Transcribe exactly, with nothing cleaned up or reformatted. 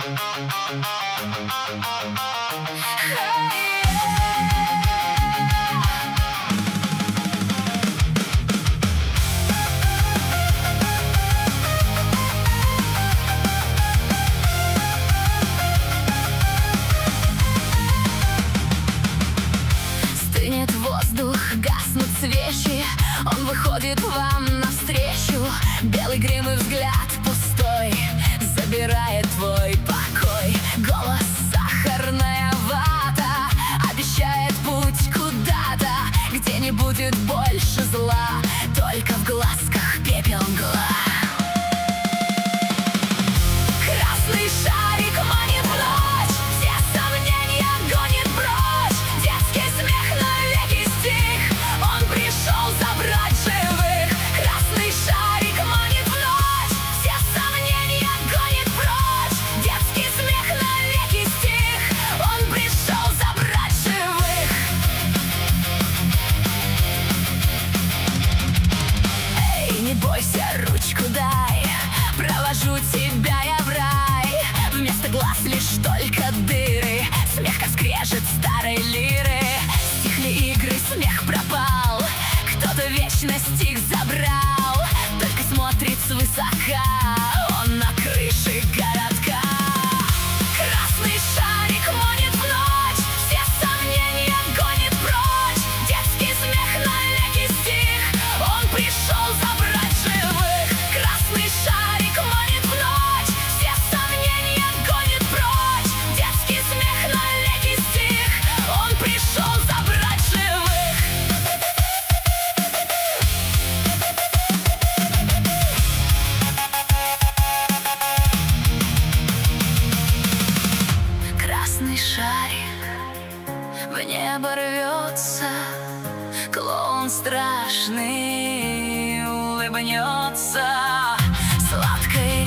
Стынет воздух, гаснут свечи, он выходит вам навстречу. Белый грим и взгляд пустой забирает твой покой. Голос сахарная вата обещает путь куда-то, где не будет больше зла, только в глазках пепел мгла. Красный шарик манит в ночь, все сомнения гонит прочь. Детский смех навеки стих, он пришел забрать живых. Красный шарик манит в ночь, все сомнения гонит прочь. Детский смех навеки стих, он пришел забрать живых. Эй, не бойся, ручку дай, провожу тебя я в рай. Вместо глаз лишь только дыры, смех как скрежет старой лиры. Стихли игры, смех пропал, кто-то вечность их забрал. Только смотрит свысока он на крыше городка. Красный шарик манит в ночь, все сомнения гонит прочь. Детский смех навеки стих, он пришел забрать живых. Красный шарик манит в ночь, все сомнения гонит прочь. Детский смех навеки стих, он пришел забрать живых. Красный шарик в небо рвется, клоун страшный улыбнется. Сладкой